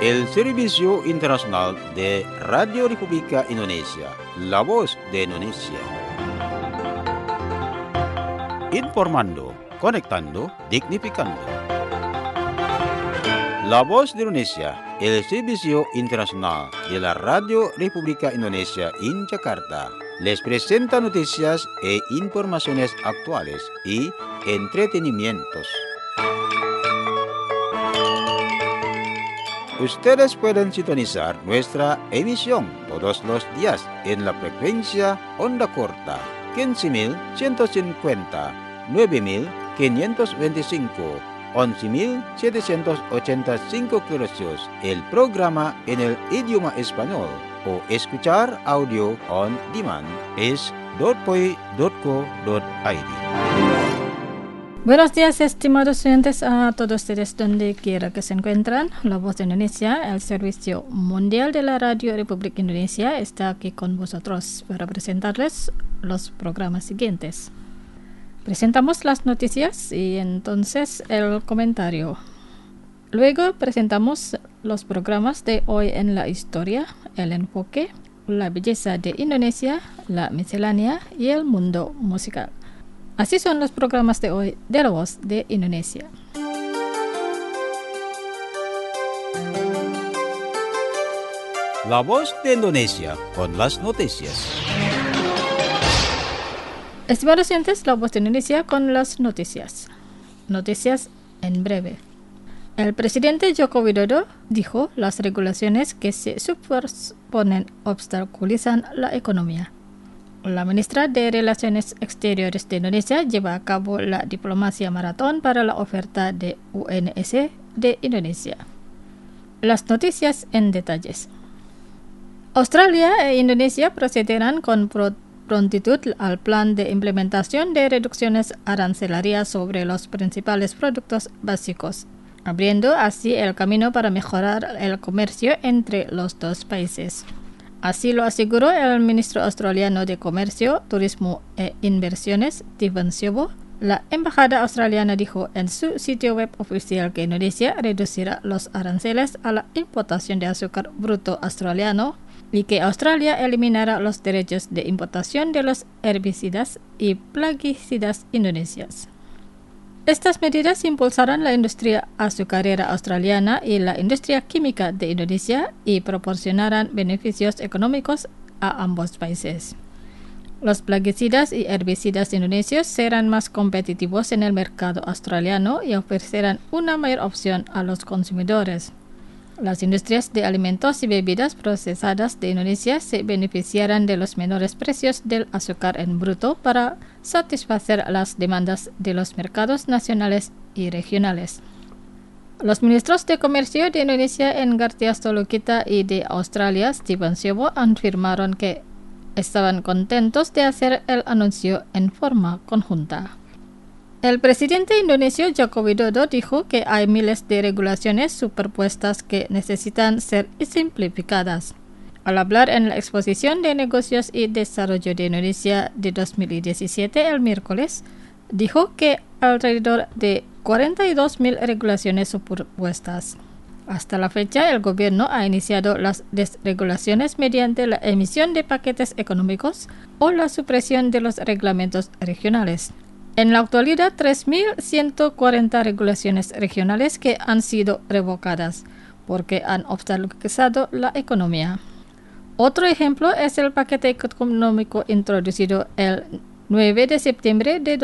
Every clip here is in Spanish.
el Servicio Internacional de Radio República Indonesia, la voz de Indonesia. Informando, conectando, dignificando. La voz de Indonesia, el Servicio Internacional de la Radio República Indonesia en Jakarta, les presenta noticias e informaciones actuales y entretenimientos. Ustedes pueden sintonizar nuestra emisión todos los días en la frecuencia onda corta 15.150, 9.525, 11.785 kHz. El programa en el idioma español o escuchar audio on demand es .poi.co.id. Buenos días, estimados oyentes, a todos ustedes donde quiera que se encuentran. La Voz de Indonesia, el Servicio Mundial de la Radio República Indonesia, está aquí con vosotros para presentarles los programas siguientes. Presentamos las noticias y entonces el comentario. Luego presentamos los programas de hoy en la historia, el enfoque, la belleza de Indonesia, la miscelánea y el mundo musical. Así son los programas de hoy de La Voz de Indonesia. La Voz de Indonesia con las noticias. Estimados oyentes, La Voz de Indonesia con las noticias. Noticias en breve. El presidente Joko Widodo dijo las regulaciones que se superponen obstaculizan la economía. La ministra de Relaciones Exteriores de Indonesia lleva a cabo la diplomacia maratón para la oferta de UNES de Indonesia. Las noticias en detalles. Australia e Indonesia procederán con prontitud al plan de implementación de reducciones arancelarias sobre los principales productos básicos, abriendo así el camino para mejorar el comercio entre los dos países. Así lo aseguró el ministro australiano de Comercio, Turismo e Inversiones, Stephen Siobo. La embajada australiana dijo en su sitio web oficial que Indonesia reducirá los aranceles a la importación de azúcar bruto australiano y que Australia eliminará los derechos de importación de los herbicidas y plaguicidas indonesios. Estas medidas impulsarán la industria azucarera australiana y la industria química de Indonesia y proporcionarán beneficios económicos a ambos países. Los plaguicidas y herbicidas indonesios serán más competitivos en el mercado australiano y ofrecerán una mayor opción a los consumidores. Las industrias de alimentos y bebidas procesadas de Indonesia se beneficiarán de los menores precios del azúcar en bruto para satisfacer las demandas de los mercados nacionales y regionales. Los ministros de Comercio de Indonesia Enggartia Stolokita y de Australia Stephen Siobo afirmaron que estaban contentos de hacer el anuncio en forma conjunta. El presidente indonesio Joko Widodo dijo que hay miles de regulaciones superpuestas que necesitan ser simplificadas. Al hablar en la Exposición de Negocios y Desarrollo de Indonesia de 2017 el miércoles, dijo que alrededor de 42.000 regulaciones superpuestas. Hasta la fecha, el gobierno ha iniciado las desregulaciones mediante la emisión de paquetes económicos o la supresión de los reglamentos regionales. En la actualidad, 3.140 regulaciones regionales que han sido revocadas porque han obstaculizado la economía. Otro ejemplo es el paquete económico introducido el 9 de septiembre de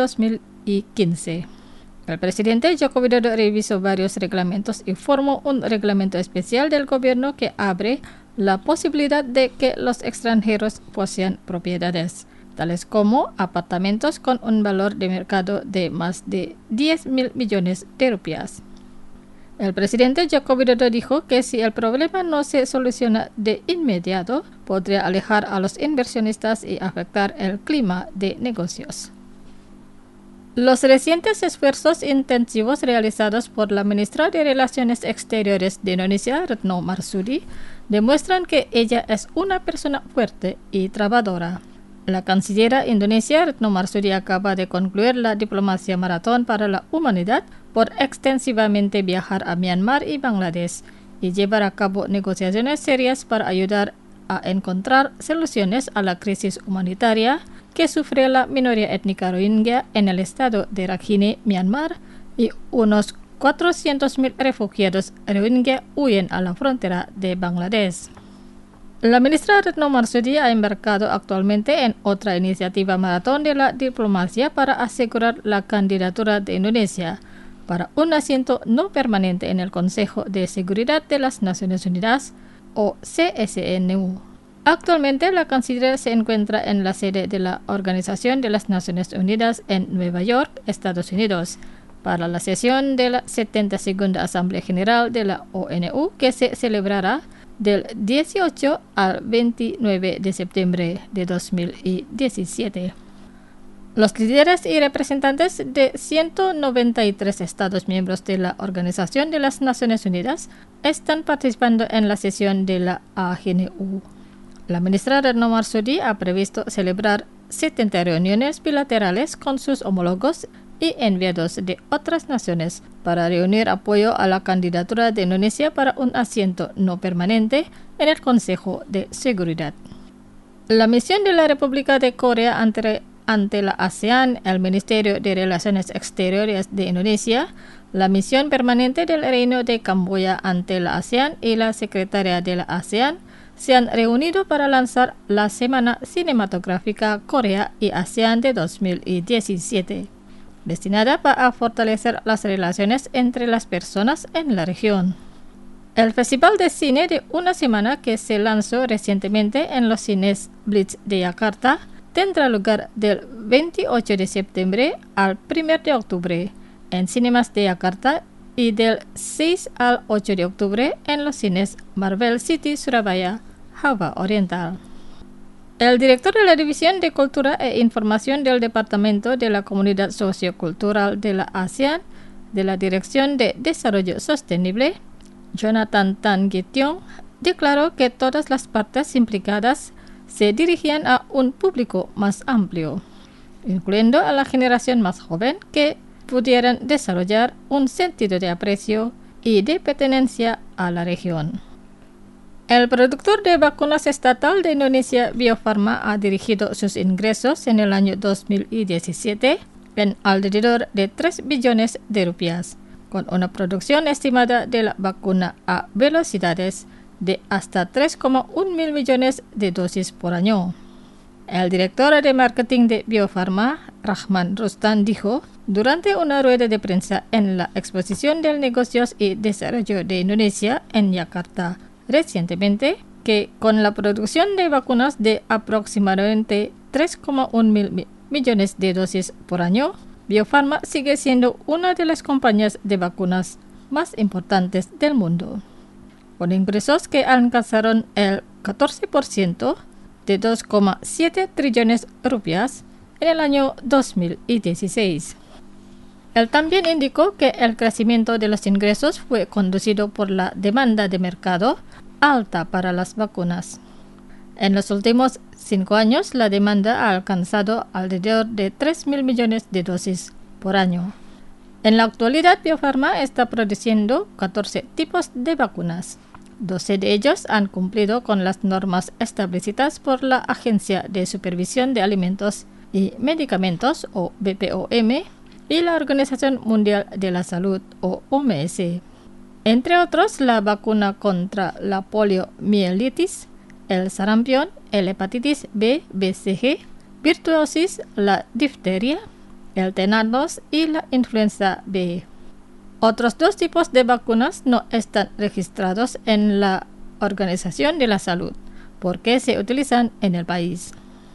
2015. El presidente Joko Widodo revisó varios reglamentos y formó un reglamento especial del gobierno que abre la posibilidad de que los extranjeros posean propiedades, tales como apartamentos con un valor de mercado de más de 10.000 millones de rupias. El presidente Joko Widodo dijo que si el problema no se soluciona de inmediato, podría alejar a los inversionistas y afectar el clima de negocios. Los recientes esfuerzos intensivos realizados por la ministra de Relaciones Exteriores de Indonesia, Retno Marsudi, demuestran que ella es una persona fuerte y trabajadora. La canciller indonesia Retno Marsudi acaba de concluir la diplomacia maratón para la humanidad por extensivamente viajar a Myanmar y Bangladesh y llevar a cabo negociaciones serias para ayudar a encontrar soluciones a la crisis humanitaria que sufre la minoría étnica rohingya en el estado de Rakhine, Myanmar, y unos 400.000 refugiados rohingya huyen a la frontera de Bangladesh. La ministra Retno Marsudi ha embarcado actualmente en otra iniciativa maratón de la diplomacia para asegurar la candidatura de Indonesia para un asiento no permanente en el Consejo de Seguridad de las Naciones Unidas, o CSNU. Actualmente, la canciller se encuentra en la sede de la Organización de las Naciones Unidas en Nueva York, Estados Unidos, para la sesión de la 72ª Asamblea General de la ONU, que se celebrará del 18 al 29 de septiembre de 2017. Los líderes y representantes de 193 Estados miembros de la Organización de las Naciones Unidas están participando en la sesión de la AGNU. La ministra Retno Marsudi ha previsto celebrar 70 reuniones bilaterales con sus homólogos y enviados de otras naciones para reunir apoyo a la candidatura de Indonesia para un asiento no permanente en el Consejo de Seguridad. La misión de la República de Corea ante la ASEAN, el Ministerio de Relaciones Exteriores de Indonesia, la misión permanente del Reino de Camboya ante la ASEAN y la secretaria de la ASEAN se han reunido para lanzar la Semana Cinematográfica Corea y ASEAN de 2017, destinada a fortalecer las relaciones entre las personas en la región. El Festival de Cine de una semana, que se lanzó recientemente en los cines Blitz de Yakarta, tendrá lugar del 28 de septiembre al 1 de octubre en Cinemas de Yakarta y del 6 al 8 de octubre en los cines Marvel City Surabaya, Java Oriental. El director de la División de Cultura e Información del Departamento de la Comunidad Sociocultural de la ASEAN de la Dirección de Desarrollo Sostenible, Jonathan Tan Gitiong, declaró que todas las partes implicadas se dirigían a un público más amplio, incluyendo a la generación más joven, que pudieran desarrollar un sentido de aprecio y de pertenencia a la región. El productor de vacunas estatal de Indonesia, Bio Farma, ha dirigido sus ingresos en el año 2017 en alrededor de 3 billones de rupias, con una producción estimada de la vacuna a velocidades de hasta 3,1 mil millones de dosis por año. El director de marketing de Bio Farma, Rahman Rustan, dijo durante una rueda de prensa en la Exposición de Negocios y Desarrollo de Indonesia en Yakarta recientemente que con la producción de vacunas de aproximadamente 3,1 mil millones de dosis por año, Bio Farma sigue siendo una de las compañías de vacunas más importantes del mundo, con ingresos que alcanzaron el 14% de 2,7 trillones rupias en el año 2016. Él también indicó que el crecimiento de los ingresos fue conducido por la demanda de mercado alta para las vacunas. En los últimos 5 años, la demanda ha alcanzado alrededor de 3 mil millones de dosis por año. En la actualidad, Bio Farma está produciendo 14 tipos de vacunas. 12 de ellos han cumplido con las normas establecidas por la Agencia de Supervisión de Alimentos y Medicamentos, o BPOM, y la Organización Mundial de la Salud, o OMS. Entre otros, la vacuna contra la poliomielitis, el sarampión, el hepatitis B, BCG, virtuosis, la difteria, el tétanos y la influenza B. Otros 2 tipos de vacunas no están registrados en la Organización de la Salud, porque se utilizan en el país.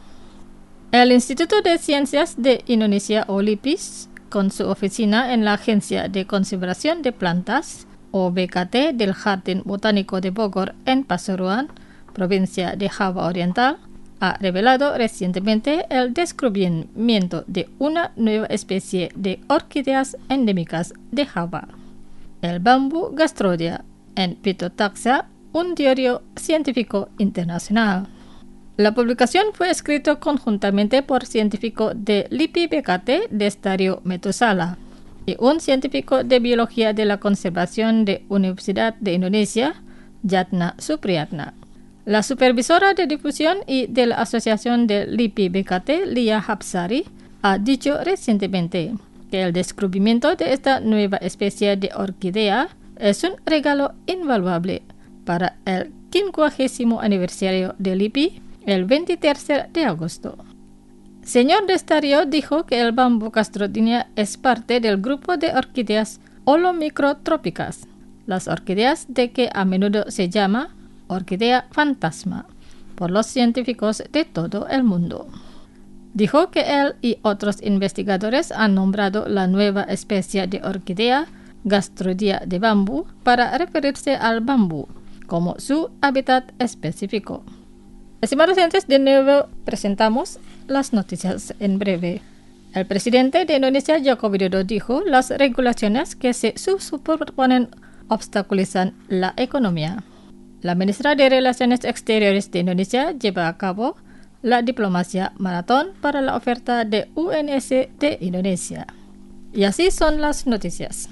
El Instituto de Ciencias de Indonesia, o LIPIS, con su oficina en la Agencia de Conservación de Plantas, o BKT, del Jardín Botánico de Bogor en Pasuruan, provincia de Java Oriental, ha revelado recientemente el descubrimiento de una nueva especie de orquídeas endémicas de Java, el bambú gastrodia, en Phytotaxa, un diario científico internacional. La publicación fue escrita conjuntamente por científicos de LIPI BKT de Estadio Metusala. y un científico de biología de la conservación de Universidad de Indonesia, Yatna Supriyatna. La supervisora de difusión y de la Asociación de LIPI BKT, Lia Hapsari, ha dicho recientemente que el descubrimiento de esta nueva especie de orquídea es un regalo invaluable para el 50º aniversario de LIPI, el 23 de agosto. Señor Destario dijo que el bambú Castrodynia es parte del grupo de orquídeas holomicrotrópicas, las orquídeas de que a menudo se llama orquídea fantasma por los científicos de todo el mundo. Dijo que él y otros investigadores han nombrado la nueva especie de orquídea Gastrodia de bambú para referirse al bambú como su hábitat específico. Estimados oyentes, de nuevo presentamos las noticias en breve. El presidente de Indonesia, Joko Widodo, dijo las regulaciones que se superponen obstaculizan la economía. La ministra de Relaciones Exteriores de Indonesia lleva a cabo la diplomacia maratón para la oferta de UNS de Indonesia. Y así son las noticias.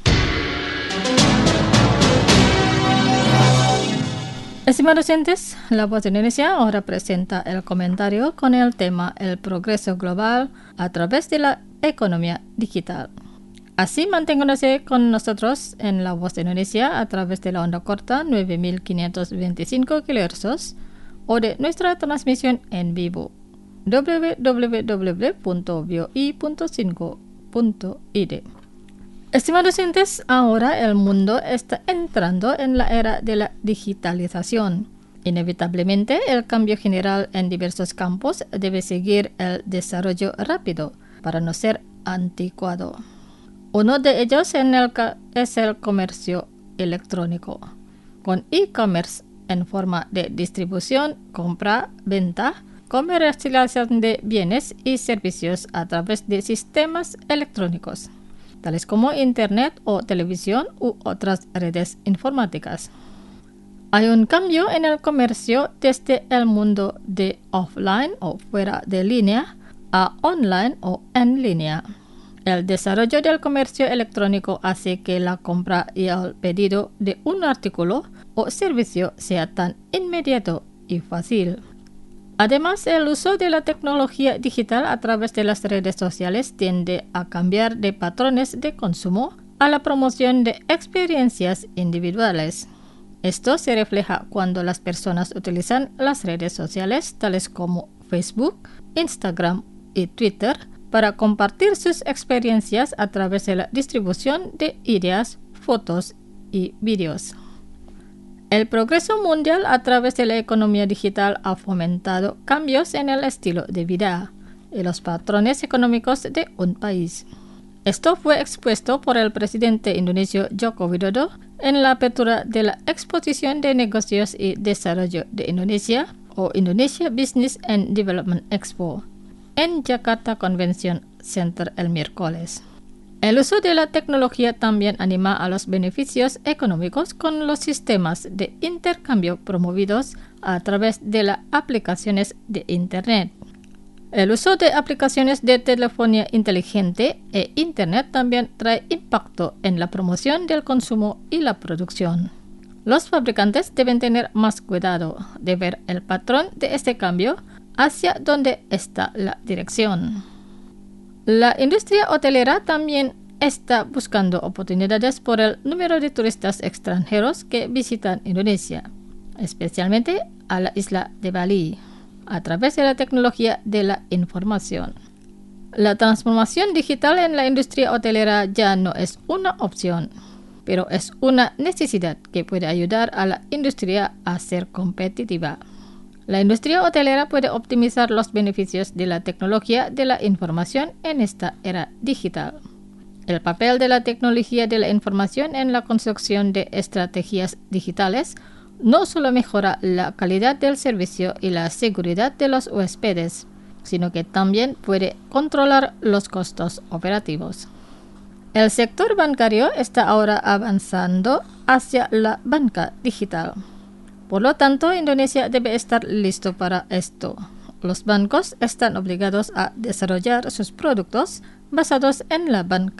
Estimados oyentes, La Voz de Indonesia ahora presenta el comentario con el tema El progreso global a través de la economía digital. Así manténganse con nosotros en La Voz de Indonesia a través de la onda corta 9525 kHz o de nuestra transmisión en vivo www.voi.5.id. Estimados oyentes, ahora el mundo está entrando en la era de la digitalización. Inevitablemente, el cambio general en diversos campos debe seguir el desarrollo rápido para no ser anticuado. Uno de ellos es el comercio electrónico, con e-commerce en forma de distribución, compra, venta, comercialización de bienes y servicios a través de sistemas electrónicos, tales como Internet o televisión u otras redes informáticas. Hay un cambio en el comercio desde el mundo de offline o fuera de línea a online o en línea. El desarrollo del comercio electrónico hace que la compra y el pedido de un artículo o servicio sea tan inmediato y fácil. Además, el uso de la tecnología digital a través de las redes sociales tiende a cambiar de patrones de consumo a la promoción de experiencias individuales. Esto se refleja cuando las personas utilizan las redes sociales tales como Facebook, Instagram y Twitter para compartir sus experiencias a través de la distribución de ideas, fotos y vídeos. El progreso mundial a través de la economía digital ha fomentado cambios en el estilo de vida y los patrones económicos de un país. Esto fue expuesto por el presidente indonesio Joko Widodo en la apertura de la Exposición de Negocios y Desarrollo de Indonesia o Indonesia Business and Development Expo en Jakarta Convention Center el miércoles. El uso de la tecnología también anima a los beneficios económicos con los sistemas de intercambio promovidos a través de las aplicaciones de Internet. El uso de aplicaciones de telefonía inteligente e Internet también trae impacto en la promoción del consumo y la producción. Los fabricantes deben tener más cuidado de ver el patrón de este cambio hacia donde está la dirección. La industria hotelera también está buscando oportunidades por el número de turistas extranjeros que visitan Indonesia, especialmente a la isla de Bali, a través de la tecnología de la información. La transformación digital en la industria hotelera ya no es una opción, pero es una necesidad que puede ayudar a la industria a ser competitiva. La industria hotelera puede optimizar los beneficios de la tecnología de la información en esta era digital. El papel de la tecnología de la información en la construcción de estrategias digitales no solo mejora la calidad del servicio y la seguridad de los huéspedes, sino que también puede controlar los costos operativos. El sector bancario está ahora avanzando hacia la banca digital. Por lo tanto, Indonesia debe estar listo para esto. Los bancos están obligados a desarrollar sus productos basados en la banca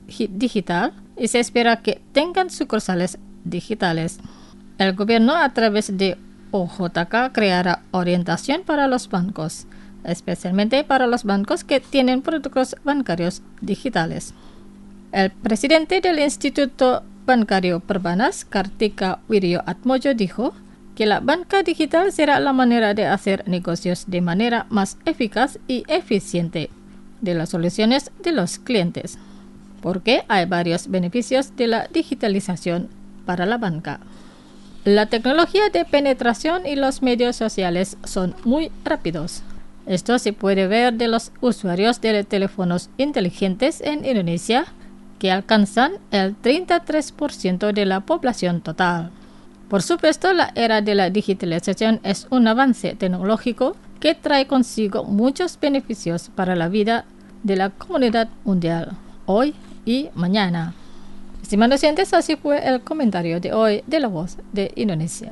digital y se espera que tengan sucursales digitales. El gobierno, a través de OJK, creará orientación para los bancos, especialmente para los bancos que tienen productos bancarios digitales. El presidente del Instituto Bancario Perbanas, Kartika Wirjoatmojo, dijo que la banca digital será la manera de hacer negocios de manera más eficaz y eficiente de las soluciones de los clientes, porque hay varios beneficios de la digitalización para la banca. La tecnología de penetración y los medios sociales son muy rápidos. Esto se puede ver de los usuarios de teléfonos inteligentes en Indonesia, que alcanzan el 33% de la población total. Por supuesto, la era de la digitalización es un avance tecnológico que trae consigo muchos beneficios para la vida de la comunidad mundial, hoy y mañana. Estimados oyentes, así fue el comentario de hoy de La Voz de Indonesia.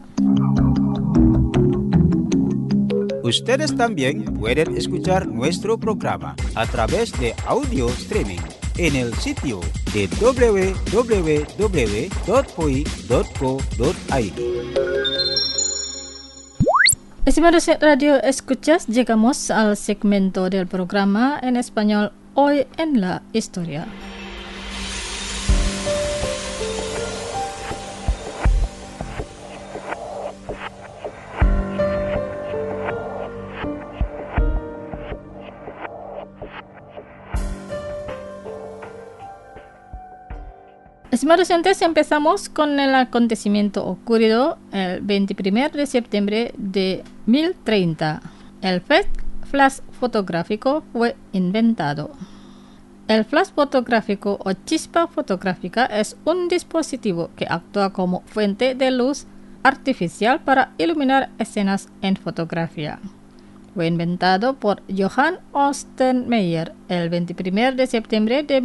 Ustedes también pueden escuchar nuestro programa a través de audio streaming en el sitio de www.poi.co.id. Estimados radio escuchas, llegamos al segmento del programa en español Hoy en la Historia. Estimados oyentes, empezamos con el acontecimiento ocurrido el 21 de septiembre de 1030. El flash fotográfico fue inventado. El flash fotográfico o chispa fotográfica es un dispositivo que actúa como fuente de luz artificial para iluminar escenas en fotografía. Fue inventado por Johann Ostermeyer el 21 de septiembre de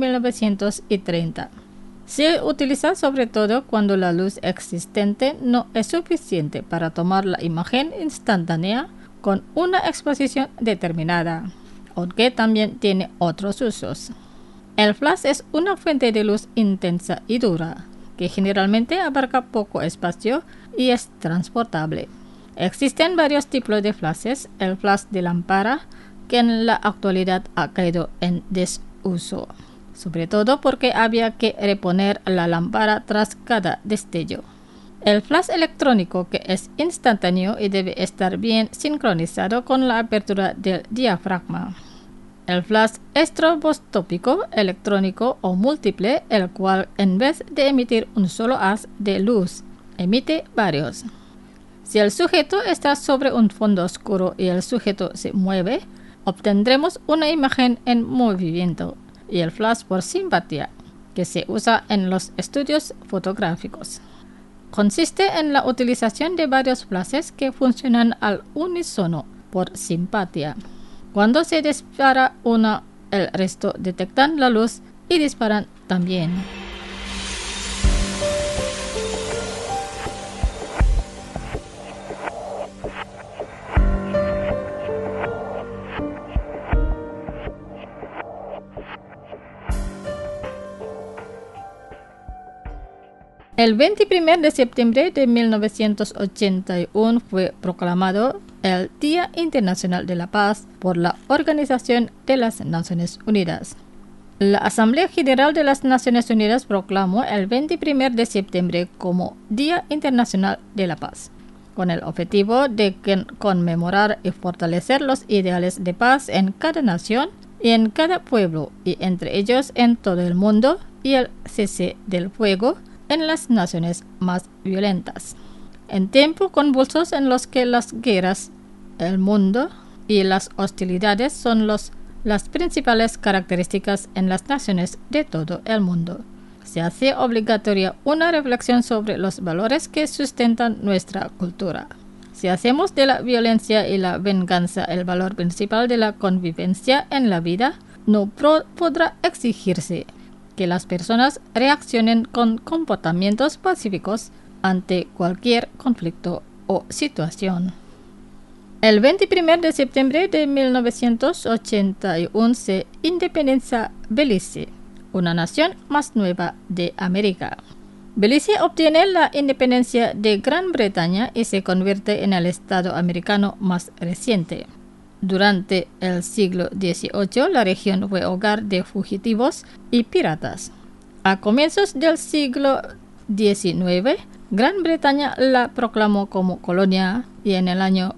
1930. Se utiliza sobre todo cuando la luz existente no es suficiente para tomar la imagen instantánea con una exposición determinada, aunque también tiene otros usos. El flash es una fuente de luz intensa y dura, que generalmente abarca poco espacio y es transportable. Existen varios tipos de flashes. El flash de lámpara, que en la actualidad ha caído en desuso, sobre todo porque había que reponer la lámpara tras cada destello. El flash electrónico, que es instantáneo y debe estar bien sincronizado con la apertura del diafragma. El flash estroboscópico, electrónico o múltiple, el cual en vez de emitir un solo haz de luz, emite varios. Si el sujeto está sobre un fondo oscuro y el sujeto se mueve, obtendremos una imagen en movimiento. Y el flash por simpatía, que se usa en los estudios fotográficos. Consiste en la utilización de varios flashes que funcionan al unísono por simpatía. Cuando se dispara uno, el resto detectan la luz y disparan también. El 21 de septiembre de 1981 fue proclamado el Día Internacional de la Paz por la Organización de las Naciones Unidas. La Asamblea General de las Naciones Unidas proclamó el 21 de septiembre como Día Internacional de la Paz, con el objetivo de conmemorar y fortalecer los ideales de paz en cada nación y en cada pueblo, y entre ellos en todo el mundo, y el cese del fuego en las naciones más violentas. En tiempos convulsos en los que las guerras, el mundo y las hostilidades son las principales características en las naciones de todo el mundo, se hace obligatoria una reflexión sobre los valores que sustentan nuestra cultura. Si hacemos de la violencia y la venganza el valor principal de la convivencia en la vida, no podrá exigirse que las personas reaccionen con comportamientos pacíficos ante cualquier conflicto o situación. El 21 de septiembre de 1981 se independiza Belice, una nación más nueva de América. Belice obtiene la independencia de Gran Bretaña y se convierte en el estado americano más reciente. Durante el siglo XVIII, la región fue hogar de fugitivos y piratas. A comienzos del siglo XIX, Gran Bretaña la proclamó como colonia y en el año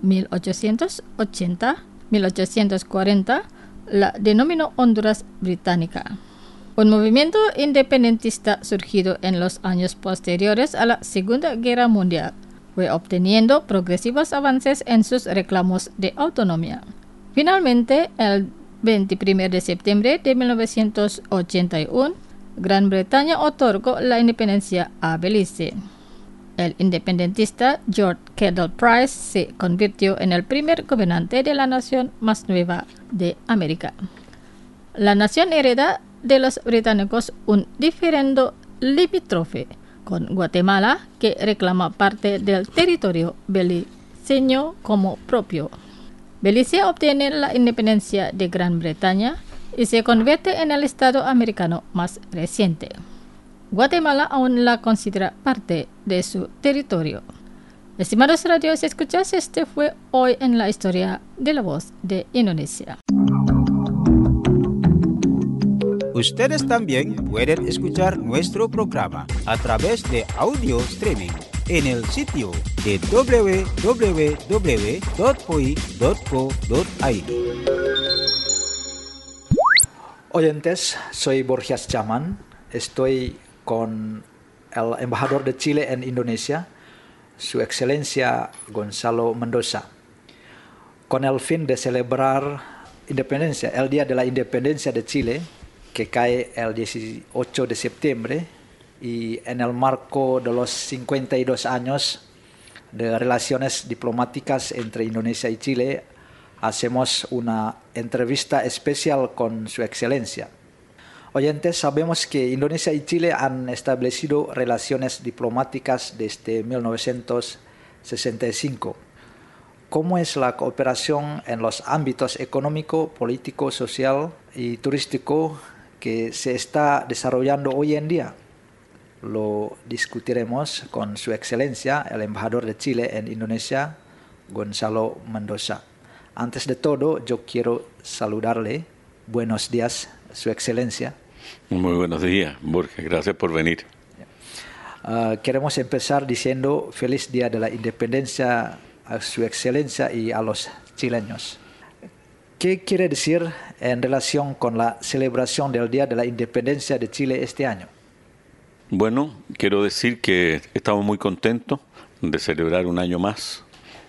1840 la denominó Honduras Británica. Un movimiento independentista surgido en los años posteriores a la Segunda Guerra Mundial fue obteniendo progresivos avances en sus reclamos de autonomía. Finalmente, el 21 de septiembre de 1981, Gran Bretaña otorgó la independencia a Belice. El independentista George Kendall Price se convirtió en el primer gobernante de la nación más nueva de América. La nación hereda de los británicos un diferendo limítrofe con Guatemala, que reclama parte del territorio beliceño como propio. Belice obtiene la independencia de Gran Bretaña y se convierte en el estado americano más reciente. Guatemala aún la considera parte de su territorio. Estimados radios escuchas, este fue Hoy en la Historia de la Voz de Indonesia. Ustedes también pueden escuchar nuestro programa a través de audio streaming en el sitio de www.poi.co.id. Oyentes, soy Borgias Chaman. Estoy con el embajador de Chile en Indonesia, Su Excelencia Gonzalo Mendoza, con el fin de celebrar independencia, el Día de la Independencia de Chile, que cae el 18 de septiembre, y en el marco de los 52 años de relaciones diplomáticas entre Indonesia y Chile, hacemos una entrevista especial con Su Excelencia. Oyentes, sabemos que Indonesia y Chile han establecido relaciones diplomáticas desde 1965. ¿Cómo es la cooperación en los ámbitos económico, político, social y turístico que se está desarrollando hoy en día? Lo discutiremos con Su Excelencia, el embajador de Chile en Indonesia, Gonzalo Mendoza. Antes de todo, yo quiero saludarle. Buenos días, Su Excelencia. Muy buenos días, Borges. Gracias por venir. Queremos empezar diciendo feliz Día de la Independencia a Su Excelencia y a los chilenos. ¿Qué quiere decir en relación con la celebración del Día de la Independencia de Chile este año? Bueno, quiero decir que estamos muy contentos de celebrar un año más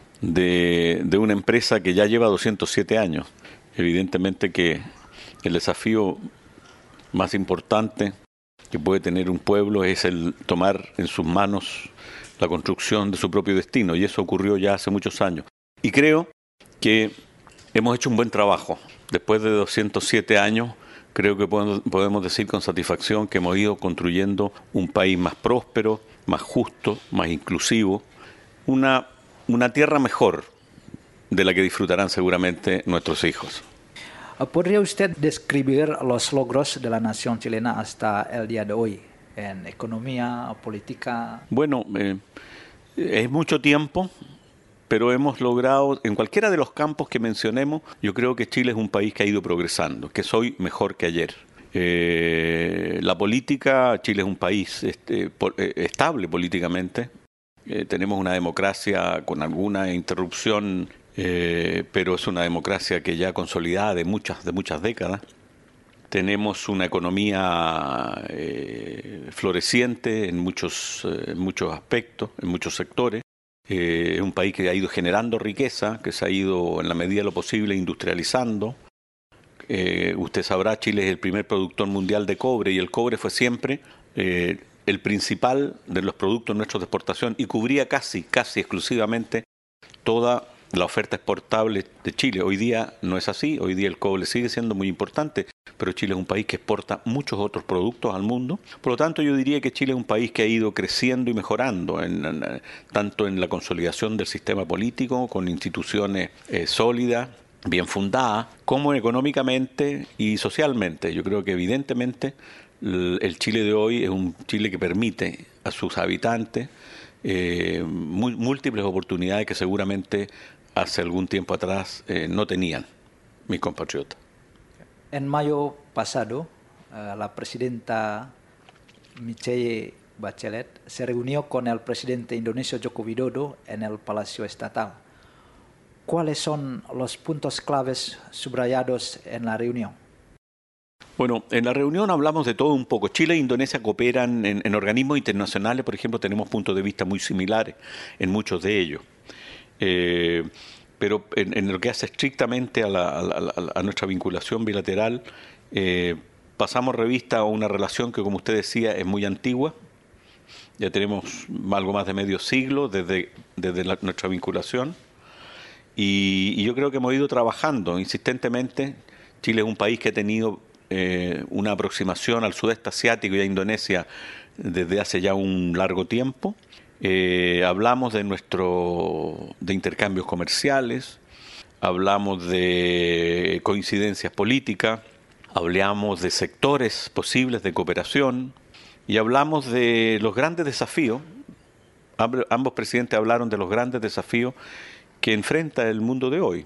de una empresa que ya lleva 207 años. Evidentemente que el desafío más importante que puede tener un pueblo es el tomar en sus manos la construcción de su propio destino, y eso ocurrió ya hace muchos años. Y creo que hemos hecho un buen trabajo. Después de 207 años, creo que podemos decir con satisfacción que hemos ido construyendo un país más próspero, más justo, más inclusivo, una tierra mejor de la que disfrutarán seguramente nuestros hijos. ¿Podría usted describir los logros de la nación chilena hasta el día de hoy en economía, política? Bueno, es mucho tiempo, pero hemos logrado, en cualquiera de los campos que mencionemos, yo creo que Chile es un país que ha ido progresando, que es hoy mejor que ayer. La política, Chile es un país estable políticamente. Tenemos una democracia con alguna interrupción, pero es una democracia que ya consolidada de muchas décadas. Tenemos una economía floreciente en muchos aspectos, en muchos sectores. Es un país que ha ido generando riqueza, que se ha ido en la medida de lo posible industrializando. Usted sabrá, Chile es el primer productor mundial de cobre, y el cobre fue siempre el principal de los productos nuestros de exportación, y cubría casi exclusivamente toda la oferta exportable de Chile. Hoy día no es así. Hoy día el cobre sigue siendo muy importante, pero Chile es un país que exporta muchos otros productos al mundo. Por lo tanto, yo diría que Chile es un país que ha ido creciendo y mejorando, tanto en la consolidación del sistema político, con instituciones sólidas, bien fundada, como económicamente y socialmente. Yo creo que evidentemente el Chile de hoy es un Chile que permite a sus habitantes múltiples oportunidades que seguramente hace algún tiempo atrás no tenían mis compatriotas. En mayo pasado, la presidenta Michelle Bachelet se reunió con el presidente indonesio Joko Widodo en el Palacio Estatal. ¿Cuáles son los puntos claves subrayados en la reunión? Bueno, en la reunión hablamos de todo un poco. Chile e Indonesia cooperan en organismos internacionales, por ejemplo, tenemos puntos de vista muy similares en muchos de ellos. Pero en lo que hace estrictamente a nuestra vinculación bilateral, pasamos revista a una relación que, como usted decía, es muy antigua. Ya tenemos algo más de medio siglo desde nuestra vinculación. Y yo creo que hemos ido trabajando insistentemente. Chile es un país que ha tenido una aproximación al sudeste asiático y a Indonesia desde hace ya un largo tiempo. Hablamos de intercambios comerciales, hablamos de coincidencias políticas, hablamos de sectores posibles de cooperación y hablamos de los grandes desafíos. Ambos presidentes hablaron de los grandes desafíos que enfrenta el mundo de hoy.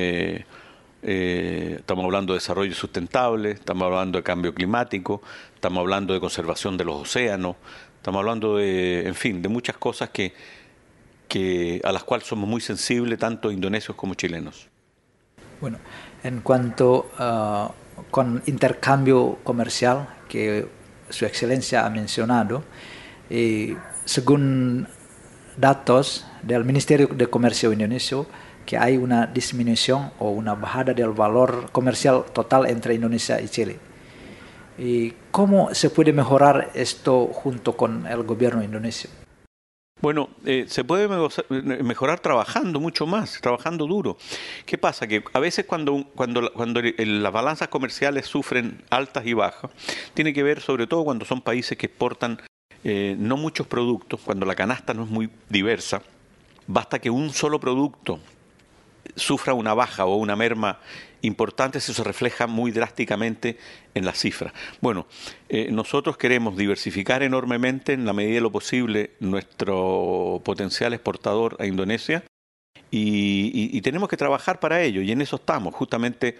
Estamos hablando de desarrollo sustentable, estamos hablando de cambio climático, estamos hablando de conservación de los océanos, estamos hablando de, en fin, de muchas cosas a las cuales somos muy sensibles, tanto indonesios como chilenos. Bueno, en cuanto con intercambio comercial que Su Excelencia ha mencionado, según datos del Ministerio de Comercio indonesio, que hay una disminución o una bajada del valor comercial total entre Indonesia y Chile. ¿Y cómo se puede mejorar esto junto con el gobierno indonesio? Bueno, se puede mejorar trabajando mucho más, trabajando duro. ¿Qué pasa? Que a veces cuando las balanzas comerciales sufren altas y bajas, tiene que ver sobre todo cuando son países que exportan no muchos productos, cuando la canasta no es muy diversa. Basta que un solo producto sufra una baja o una merma importante, eso se refleja muy drásticamente en las cifras. Bueno, nosotros queremos diversificar enormemente en la medida de lo posible nuestro potencial exportador a Indonesia y tenemos que trabajar para ello y en eso estamos. Justamente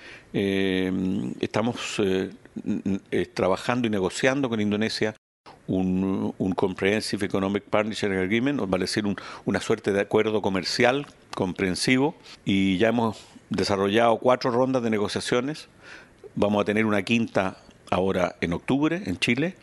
estamos trabajando y negociando con Indonesia un Comprehensive Economic Partnership Agreement, vale decir una suerte de acuerdo comercial comprensivo, y ya hemos desarrollado 4 rondas de negociaciones. Vamos a tener una quinta ahora en octubre en Chile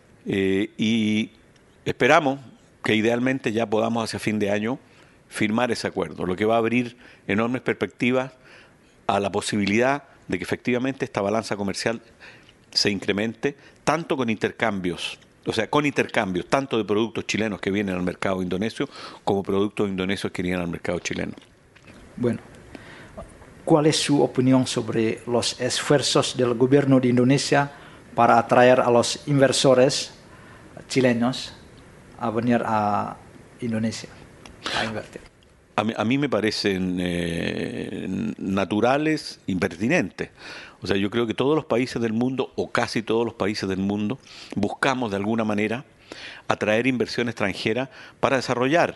y esperamos que idealmente ya podamos hacia fin de año firmar ese acuerdo, lo que va a abrir enormes perspectivas a la posibilidad de que efectivamente esta balanza comercial se incremente tanto con intercambios, o sea, con intercambios tanto de productos chilenos que vienen al mercado indonesio como productos indonesios que vienen al mercado chileno. Bueno, ¿cuál es su opinión sobre los esfuerzos del gobierno de Indonesia para atraer a los inversores chilenos a venir a Indonesia a invertir? A mí me parecen naturales y pertinentes. O sea, yo creo que todos los países del mundo, o casi todos los países del mundo, buscamos de alguna manera atraer inversión extranjera para desarrollar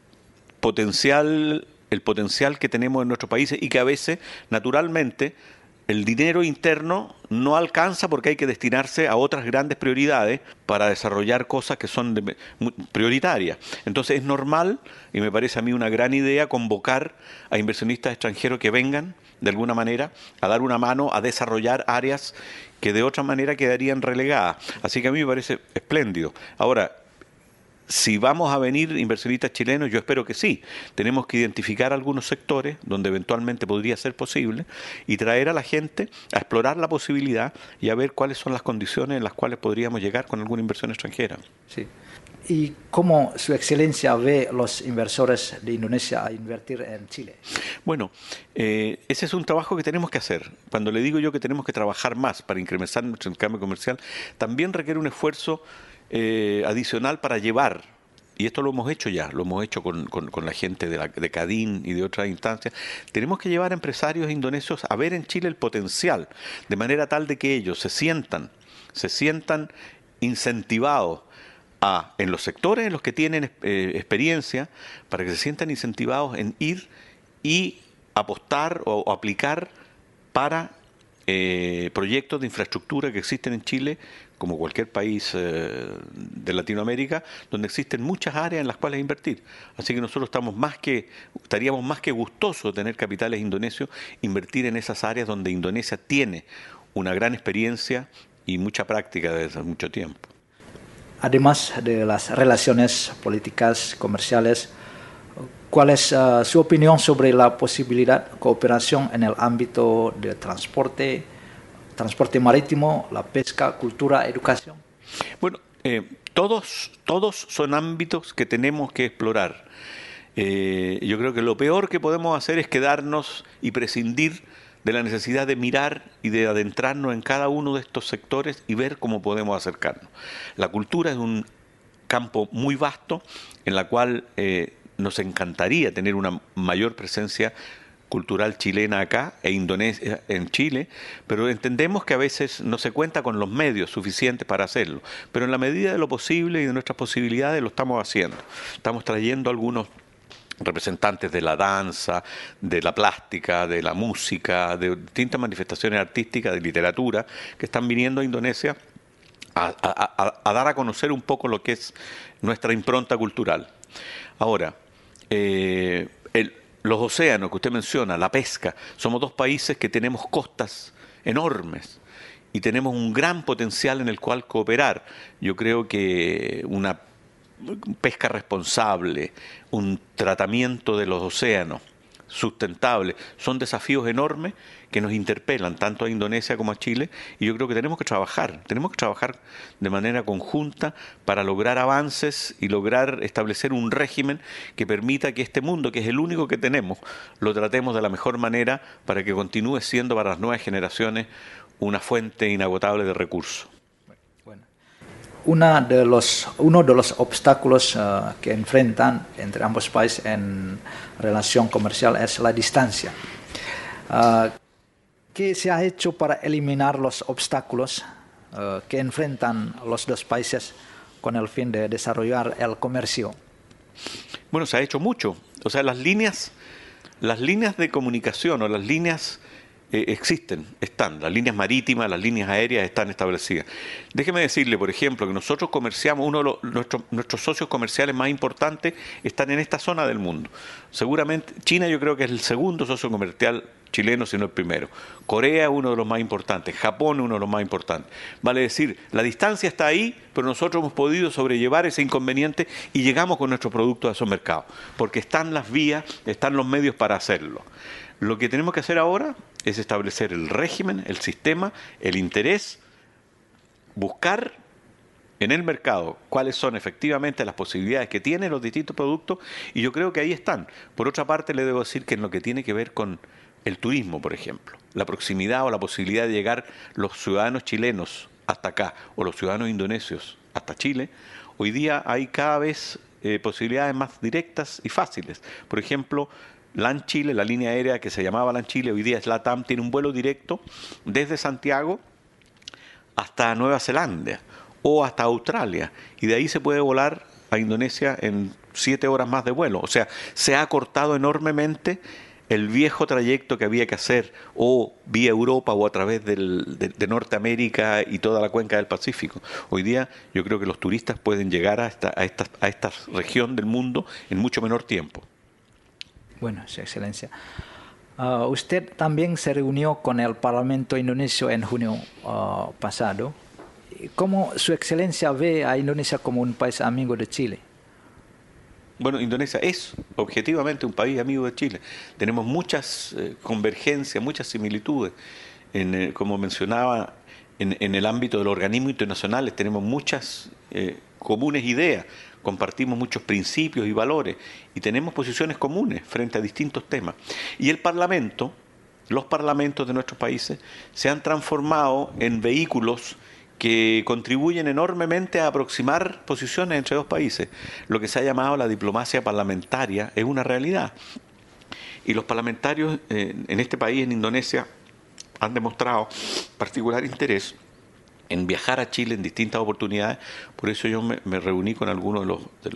el potencial que tenemos en nuestros países y que a veces, naturalmente, el dinero interno no alcanza porque hay que destinarse a otras grandes prioridades para desarrollar cosas que son prioritarias. Entonces es normal, y me parece a mí una gran idea, convocar a inversionistas extranjeros que vengan, de alguna manera, a dar una mano a desarrollar áreas que de otra manera quedarían relegadas. Así que a mí me parece espléndido. Ahora, si vamos a venir inversionistas chilenos, yo espero que sí. Tenemos que identificar algunos sectores donde eventualmente podría ser posible y traer a la gente a explorar la posibilidad y a ver cuáles son las condiciones en las cuales podríamos llegar con alguna inversión extranjera. Sí. ¿Y cómo Su Excelencia ve los inversores de Indonesia a invertir en Chile? Bueno, ese es un trabajo que tenemos que hacer. Cuando le digo yo que tenemos que trabajar más para incrementar nuestro intercambio comercial, también requiere un esfuerzo adicional para llevar y esto lo hemos hecho ya, lo hemos hecho con la gente de Cadín y de otras instancias, tenemos que llevar a empresarios indonesios a ver en Chile el potencial, de manera tal de que ellos se sientan incentivados en los sectores en los que tienen experiencia, para que se sientan incentivados en ir y apostar o aplicar para proyectos de infraestructura que existen en Chile, como cualquier país de Latinoamérica, donde existen muchas áreas en las cuales invertir. Así que nosotros estaríamos más que gustosos de tener capitales indonesios, invertir en esas áreas donde Indonesia tiene una gran experiencia y mucha práctica desde hace mucho tiempo. Además de las relaciones políticas, comerciales, ¿cuál es su opinión sobre la posibilidad de cooperación en el ámbito de transporte marítimo, la pesca, cultura, educación? Bueno, todos son ámbitos que tenemos que explorar. Yo creo que lo peor que podemos hacer es quedarnos y prescindir de la necesidad de mirar y de adentrarnos en cada uno de estos sectores y ver cómo podemos acercarnos. La cultura es un campo muy vasto en la cual nos encantaría tener una mayor presencia cultural chilena acá e Indonesia en Chile, pero entendemos que a veces no se cuenta con los medios suficientes para hacerlo. Pero en la medida de lo posible y de nuestras posibilidades lo estamos haciendo. Estamos trayendo algunos representantes de la danza, de la plástica, de la música, de distintas manifestaciones artísticas, de literatura, que están viniendo a Indonesia a dar a conocer un poco lo que es nuestra impronta cultural. Ahora, los océanos que usted menciona, la pesca, somos dos países que tenemos costas enormes y tenemos un gran potencial en el cual cooperar. Yo creo que una pesca responsable, un tratamiento de los océanos sustentable, son desafíos enormes que nos interpelan tanto a Indonesia como a Chile, y yo creo que tenemos que trabajar de manera conjunta para lograr avances y lograr establecer un régimen que permita que este mundo, que es el único que tenemos, lo tratemos de la mejor manera para que continúe siendo para las nuevas generaciones una fuente inagotable de recursos. Uno de los obstáculos que enfrentan entre ambos países en relación comercial es la distancia. ¿Qué se ha hecho para eliminar los obstáculos que enfrentan los dos países con el fin de desarrollar el comercio? Bueno, se ha hecho mucho. O sea, las líneas de comunicación o las líneas están, las líneas marítimas, las líneas aéreas están establecidas. Déjeme decirle, por ejemplo, que nosotros comerciamos, nuestros socios comerciales más importantes están en esta zona del mundo. Seguramente, China yo creo que es el segundo socio comercial chileno, si no el primero. Corea es uno de los más importantes, Japón es uno de los más importantes. Vale decir, la distancia está ahí, pero nosotros hemos podido sobrellevar ese inconveniente y llegamos con nuestros productos a esos mercados, porque están las vías, están los medios para hacerlo. Lo que tenemos que hacer ahora es establecer el régimen, el sistema, el interés, buscar en el mercado cuáles son efectivamente las posibilidades que tienen los distintos productos, y yo creo que ahí están. Por otra parte, le debo decir que en lo que tiene que ver con el turismo, por ejemplo, la proximidad o la posibilidad de llegar los ciudadanos chilenos hasta acá o los ciudadanos indonesios hasta Chile, hoy día hay cada vez posibilidades más directas y fáciles. Por ejemplo, LAN Chile, la línea aérea que se llamaba LAN Chile, hoy día es LATAM, tiene un vuelo directo desde Santiago hasta Nueva Zelanda o hasta Australia, y de ahí se puede volar a Indonesia en 7 horas más de vuelo. O sea, se ha acortado enormemente el viejo trayecto que había que hacer o vía Europa o a través de Norteamérica y toda la cuenca del Pacífico. Hoy día yo creo que los turistas pueden llegar a esta región del mundo en mucho menor tiempo. Bueno, Su Excelencia. Usted también se reunió con el Parlamento indonesio en junio pasado. ¿Cómo Su Excelencia ve a Indonesia como un país amigo de Chile? Bueno, Indonesia es objetivamente un país amigo de Chile. Tenemos muchas convergencias, muchas similitudes. Como mencionaba, en el ámbito de los organismos internacionales tenemos muchas comunes ideas. Compartimos muchos principios y valores y tenemos posiciones comunes frente a distintos temas. Y los parlamentos de nuestros países se han transformado en vehículos que contribuyen enormemente a aproximar posiciones entre dos países. Lo que se ha llamado la diplomacia parlamentaria es una realidad. Y los parlamentarios en este país, en Indonesia, han demostrado particular interés en viajar a Chile en distintas oportunidades. Por eso yo me reuní con algunos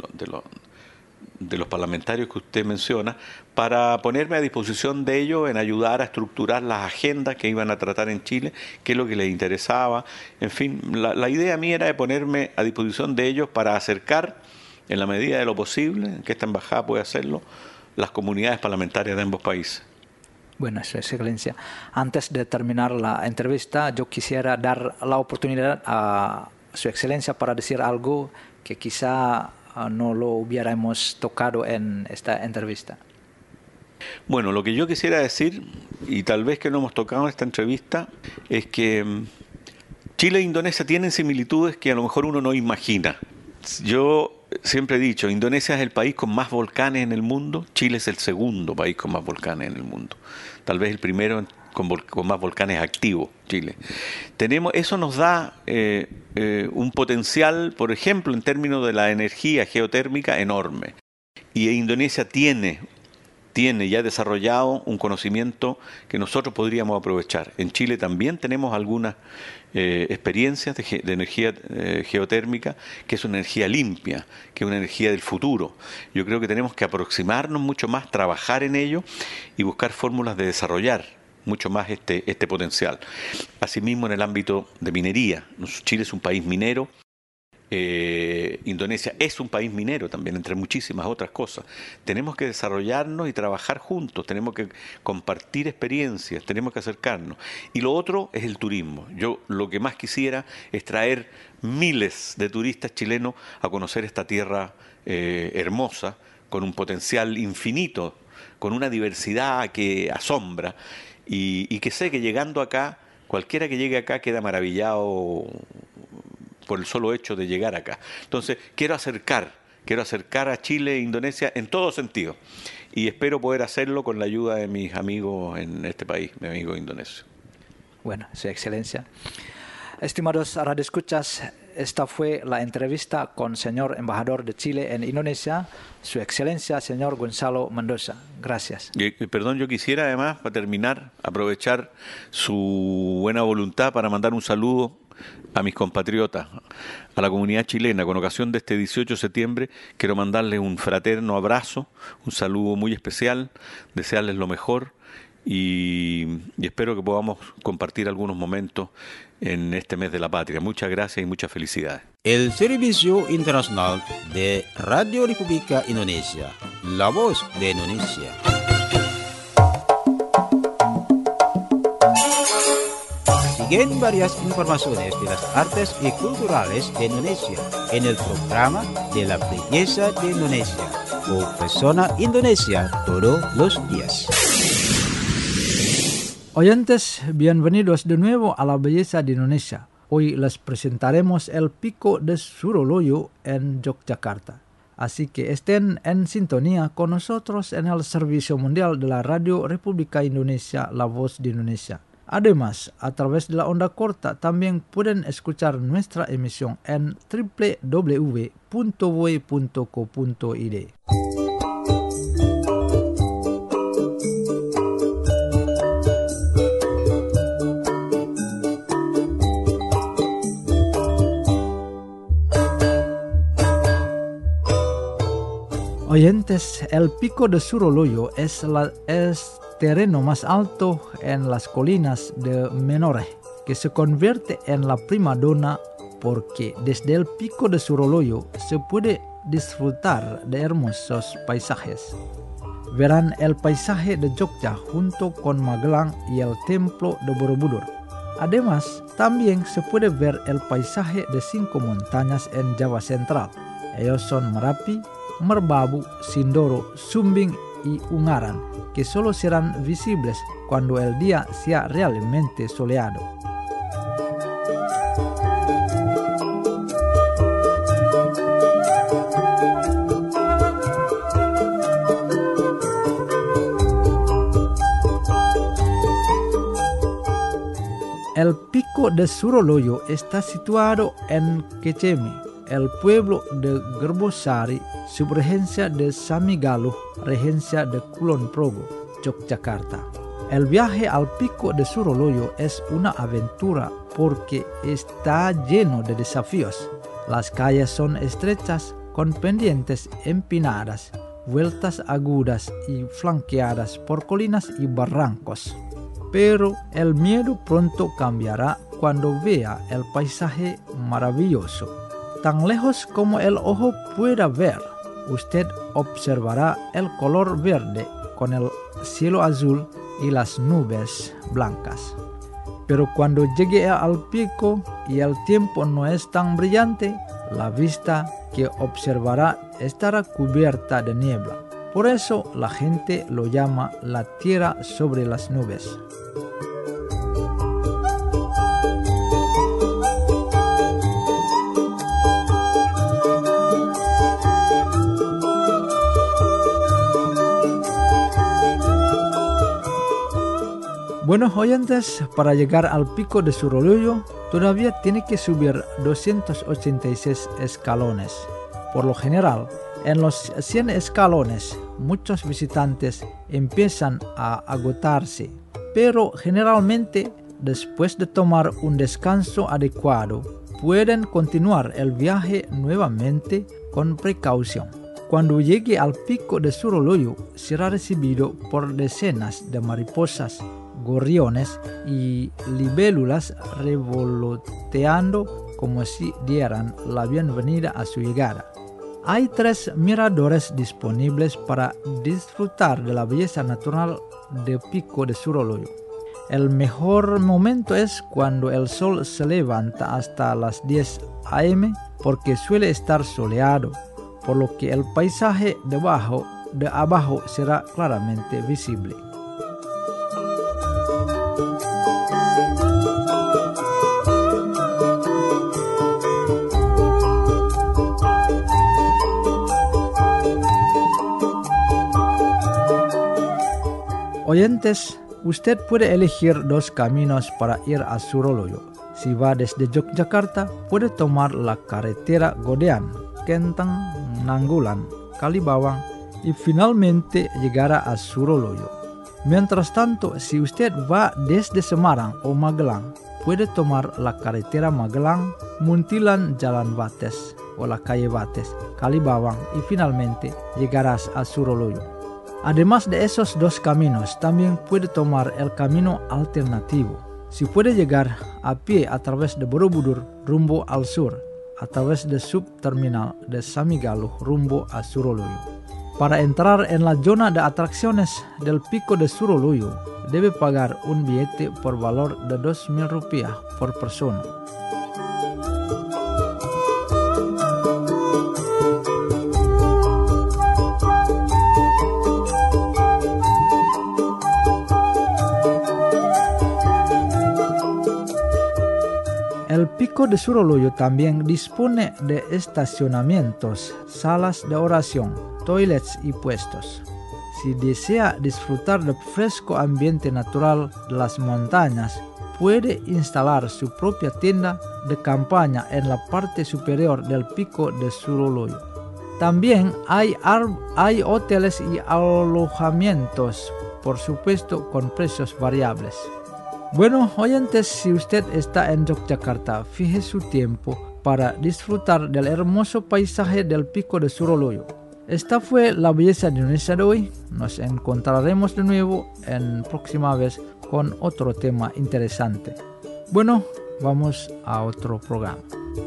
de los parlamentarios que usted menciona, para ponerme a disposición de ellos en ayudar a estructurar las agendas que iban a tratar en Chile, qué es lo que les interesaba. En fin, la idea mía era de ponerme a disposición de ellos para acercar, en la medida de lo posible, que esta embajada puede hacerlo, las comunidades parlamentarias de ambos países. Bueno, Su Excelencia, antes de terminar la entrevista, yo quisiera dar la oportunidad a Su Excelencia para decir algo que quizá no lo hubiéramos tocado en esta entrevista. Bueno, lo que yo quisiera decir, y tal vez que no hemos tocado en esta entrevista, es que Chile e Indonesia tienen similitudes que a lo mejor uno no imagina. Yo siempre he dicho, Indonesia es el país con más volcanes en el mundo, Chile es el segundo país con más volcanes en el mundo. Tal vez el primero con más volcanes activos, Chile. Eso nos da un potencial, por ejemplo, en términos de la energía geotérmica enorme. Y Indonesia tiene ya desarrollado un conocimiento que nosotros podríamos aprovechar. En Chile también tenemos algunas experiencias de energía geotérmica, que es una energía limpia, que es una energía del futuro. Yo creo que tenemos que aproximarnos mucho más, trabajar en ello y buscar fórmulas de desarrollar mucho más este potencial. Asimismo, en el ámbito de minería, Chile es un país minero, Indonesia es un país minero también, entre muchísimas otras cosas. Tenemos que desarrollarnos y trabajar juntos, tenemos que compartir experiencias, tenemos que acercarnos. Y lo otro es el turismo. Yo lo que más quisiera es traer miles de turistas chilenos a conocer esta tierra hermosa, con un potencial infinito, con una diversidad que asombra, y que sé que llegando acá, cualquiera que llegue acá queda maravillado por el solo hecho de llegar acá. Entonces, quiero acercar a Chile e Indonesia en todo sentido, y espero poder hacerlo con la ayuda de mis amigos en este país, mi amigo indonesio. Bueno, Su Excelencia. Estimados radioescuchas, esta fue la entrevista con señor embajador de Chile en Indonesia, Su Excelencia, señor Gonzalo Mendoza. Gracias. Perdón, yo quisiera además, para terminar, aprovechar su buena voluntad para mandar un saludo a mis compatriotas, a la comunidad chilena. Con ocasión de este 18 de septiembre, quiero mandarles un fraterno abrazo, un saludo muy especial, desearles lo mejor y espero que podamos compartir algunos momentos en este mes de la patria. Muchas gracias y muchas felicidades. El Servicio Internacional de Radio República Indonesia, la voz de Indonesia. Siguen varias informaciones de las artes y culturales de Indonesia en el programa de la belleza de Indonesia o Persona Indonesia todos los días. Oyentes, bienvenidos de nuevo a la belleza de Indonesia. Hoy les presentaremos el Pico de Suroloyo en Yogyakarta. Así que estén en sintonía con nosotros en el Servicio Mundial de la Radio República Indonesia, La Voz de Indonesia. Además, a través de la onda corta también pueden escuchar nuestra emisión en www.voe.co.id. Oyentes, el Pico de Suroloyo es terreno más alto en las colinas de Menoreh, que se convierte en la prima donna porque desde el Pico de Suroloyo se puede disfrutar de hermosos paisajes. Verán el paisaje de Jogja junto con Magelang y el templo de Borobudur. Además, también se puede ver el paisaje de 5 montañas en Java Central. Ellos son Merapi, Merbabu, Sindoro, Sumbing y Ungaran, que solo serán visibles cuando el día sea realmente soleado. El Pico pico de Suroloyo está situado en Keceme, el pueblo de Gerbosari, subregencia de Samigaluh, regencia de Kulon Progo, Yogyakarta. El viaje al pico de Suroloyo es una aventura porque está lleno de desafíos. Las calles son estrechas con pendientes empinadas, vueltas agudas y flanqueadas por colinas y barrancos. Pero el miedo pronto cambiará cuando vea el paisaje maravilloso. Tan lejos como el ojo pueda ver, usted observará el color verde con el cielo azul y las nubes blancas. Pero cuando llegue al pico y el tiempo no es tan brillante, la vista que observará estará cubierta de niebla. Por eso la gente lo llama la tierra sobre las nubes. Buenos oyentes, para llegar al pico de Suroloyo todavía tiene que subir 286 escalones. Por lo general, en los 100 escalones, muchos visitantes empiezan a agotarse, pero generalmente, después de tomar un descanso adecuado, pueden continuar el viaje nuevamente con precaución. Cuando llegue al pico de Suroloyo, será recibido por decenas de mariposas, gorriones y libélulas revoloteando como si dieran la bienvenida a su llegada. Hay 3 miradores disponibles para disfrutar de la belleza natural del pico de Suroloyo. El mejor momento es cuando el sol se levanta hasta las 10 a.m. porque suele estar soleado, por lo que el paisaje de abajo será claramente visible. Oyentes, usted puede elegir 2 caminos para ir a Suroloyo. Si va desde Yogyakarta, puede tomar la carretera Godean, Kentang, Nanggulan, Kalibawang y finalmente llegará a Suroloyo. Mientras tanto, si usted va desde Semarang o Magelang, puede tomar la carretera Magelang, Muntilan Jalan Bates o la calle Bates, Kalibawang y finalmente llegarás a Suroloyo. Además de esos 2 caminos, también puede tomar el camino alternativo. Si puede llegar a pie a través de Borobudur rumbo al sur, a través del subterminal de Samigaluh rumbo a Suroloyo. Para entrar en la zona de atracciones del pico de Suroloyo, debe pagar un billete por valor de 2.000 rupiah por persona. El pico de Suroloyo también dispone de estacionamientos, salas de oración, toilets y puestos. Si desea disfrutar del fresco ambiente natural de las montañas, puede instalar su propia tienda de campaña en la parte superior del pico de Suroloyo. También hay hoteles y alojamientos, por supuesto con precios variables. Bueno, oyentes, si usted está en Yogyakarta, fije su tiempo para disfrutar del hermoso paisaje del pico de Suroloyo. Esta fue la belleza de Indonesia de hoy. Nos encontraremos de nuevo en próxima vez con otro tema interesante. Bueno, vamos a otro programa.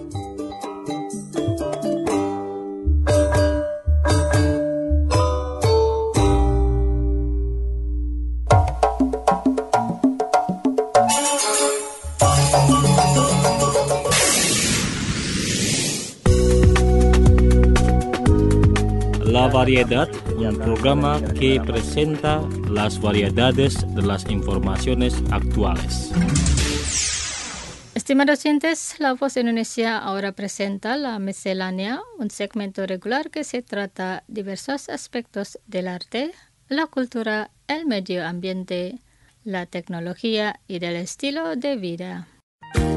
La Variedad, un programa que presenta las variedades de las informaciones actuales. Estimados oyentes, La Voz de Indonesia ahora presenta La Miscelánea, un segmento regular que se trata diversos aspectos del arte, la cultura, el medio ambiente, la tecnología y del estilo de vida.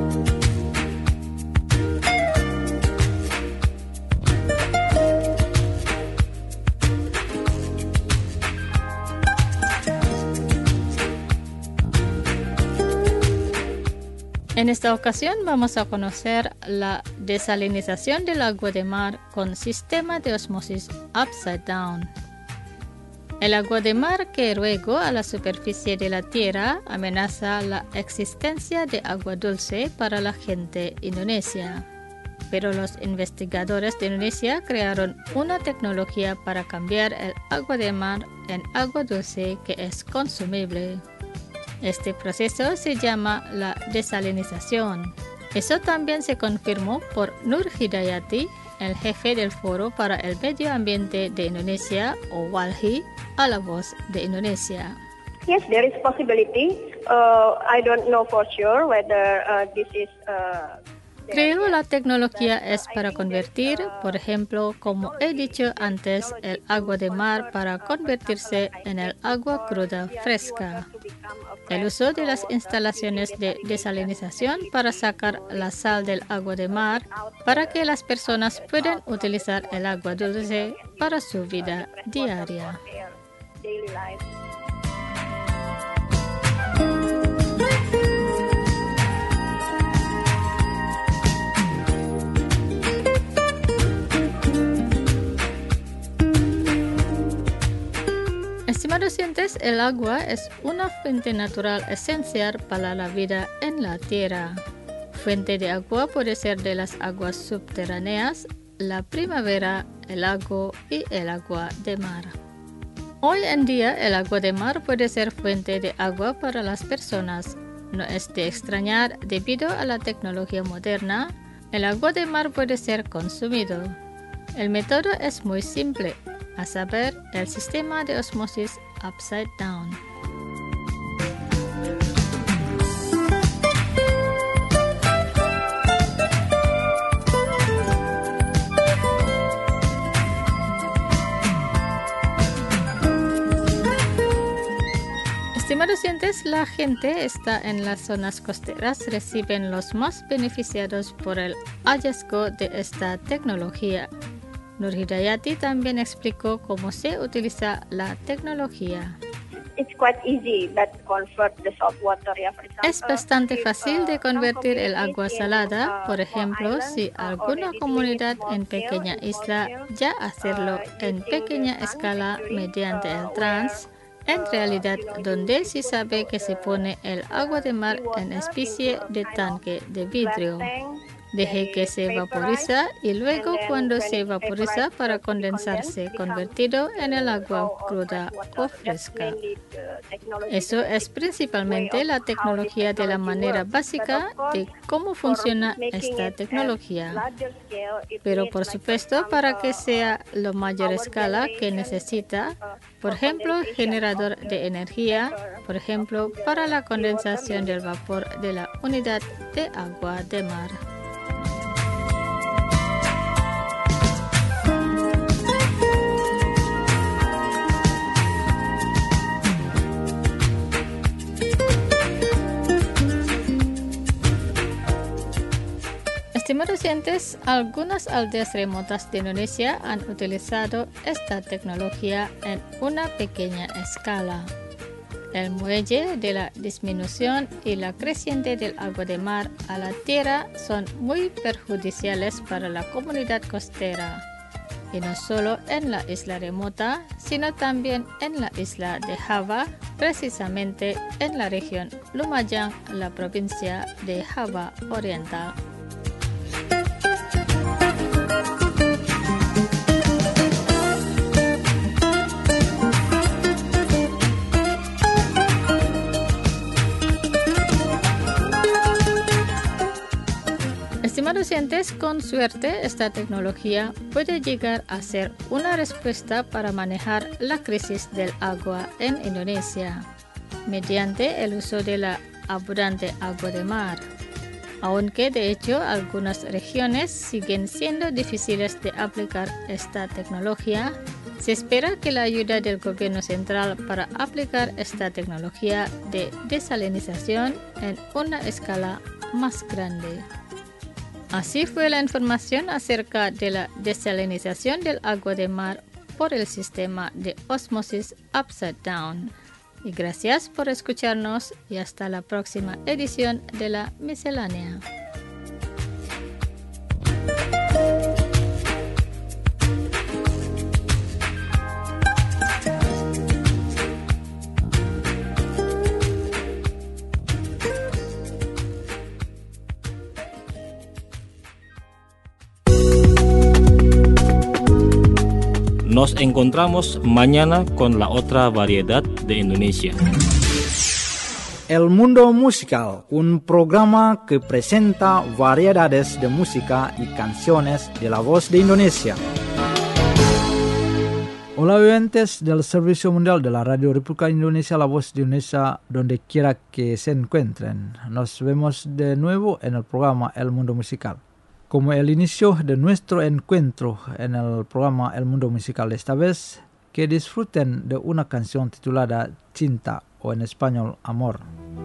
En esta ocasión vamos a conocer la desalinización del agua de mar con sistema de osmosis upside down. El agua de mar que luego a la superficie de la Tierra amenaza la existencia de agua dulce para la gente indonesia. Pero los investigadores de Indonesia crearon una tecnología para cambiar el agua de mar en agua dulce que es consumible. Este proceso se llama la desalinización. Eso también se confirmó por Nur Hidayati, el jefe del Foro para el Medio Ambiente de Indonesia, o WALHI, a La Voz de Indonesia. Yes, there is possibility. I don't know for sure whether this is. Creo la tecnología es para convertir, por ejemplo, como he dicho antes, el agua de mar para convertirse en el agua cruda fresca. El uso de las instalaciones de desalinización para sacar la sal del agua de mar para que las personas puedan utilizar el agua dulce para su vida diaria. Estimados oyentes, el agua es una fuente natural esencial para la vida en la Tierra. Fuente de agua puede ser de las aguas subterráneas, la primavera, el lago y el agua de mar. Hoy en día, el agua de mar puede ser fuente de agua para las personas. No es de extrañar, debido a la tecnología moderna, el agua de mar puede ser consumido. El método es muy simple, a saber, el sistema de osmosis upside down. Estimados oyentes, la gente está en las zonas costeras reciben los más beneficiados por el hallazgo de esta tecnología. Nur Hidayati también explicó cómo se utiliza la tecnología. Es bastante fácil de convertir el agua salada. Por ejemplo, si alguna comunidad en pequeña isla ya hacerlo en pequeña escala mediante el trans, en realidad donde se sabe que se pone el agua de mar en especie de tanque de vidrio. Deje que se vaporiza y luego cuando se vaporiza para condensarse convertido en el agua cruda o fresca. Eso es principalmente la tecnología de la manera básica de cómo funciona esta tecnología. Pero por supuesto, para que sea la mayor escala que necesita, por ejemplo, generador de energía, por ejemplo, para la condensación del vapor de la unidad de agua de mar. Estimados oyentes, algunas aldeas remotas de Indonesia han utilizado esta tecnología en una pequeña escala. El muelle de la disminución y la creciente del agua de mar a la tierra son muy perjudiciales para la comunidad costera, y no solo en la isla remota, sino también en la isla de Java, precisamente en la región Lumajang, la provincia de Java Oriental. Estimados oyentes, con suerte esta tecnología puede llegar a ser una respuesta para manejar la crisis del agua en Indonesia, mediante el uso de la abundante agua de mar. Aunque de hecho algunas regiones siguen siendo difíciles de aplicar esta tecnología, se espera que la ayuda del gobierno central para aplicar esta tecnología de desalinización en una escala más grande. Así fue la información acerca de la desalinización del agua de mar por el sistema de osmosis upside down. Y gracias por escucharnos y hasta la próxima edición de la Miscelánea. Nos encontramos mañana con la otra variedad de Indonesia. El Mundo Musical, un programa que presenta variedades de música y canciones de la voz de Indonesia. Hola oyentes del Servicio Mundial de la Radio República Indonesia, la voz de Indonesia, donde quiera que se encuentren. Nos vemos de nuevo en el programa El Mundo Musical. Como el inicio de nuestro encuentro en el programa El Mundo Musical esta vez, que disfruten de una canción titulada Cinta o en español Amor.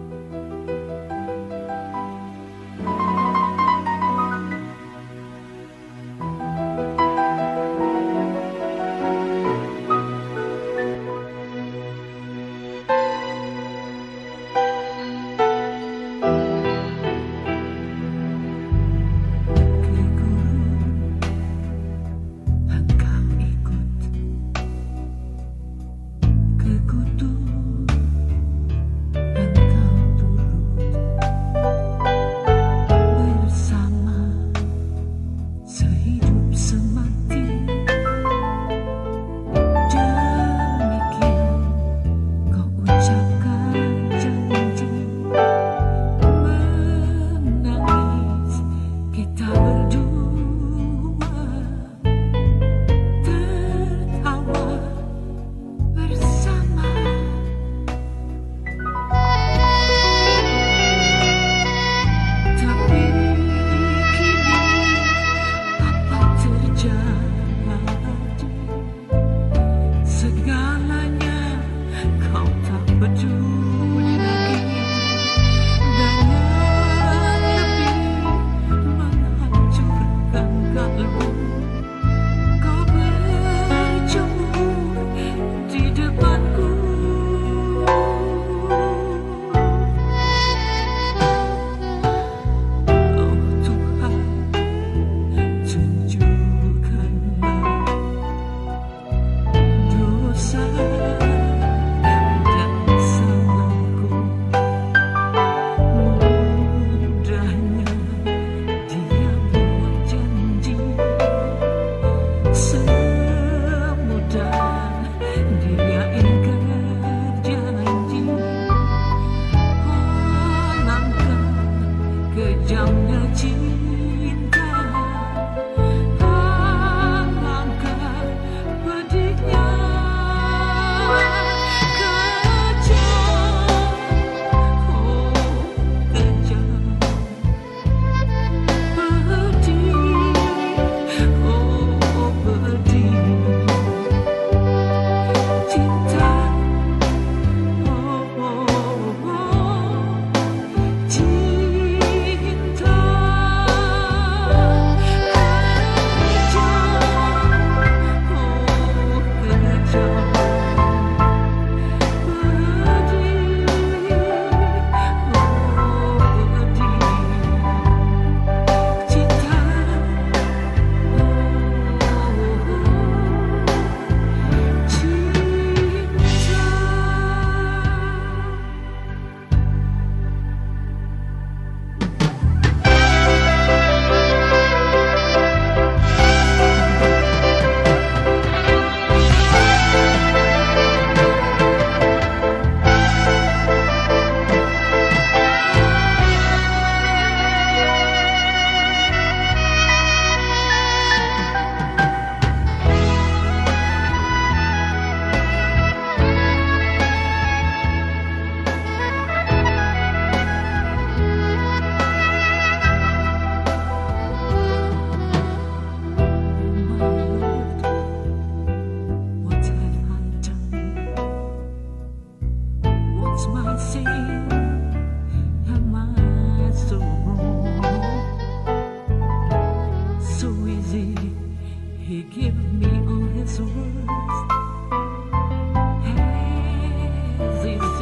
give me all his words. Has he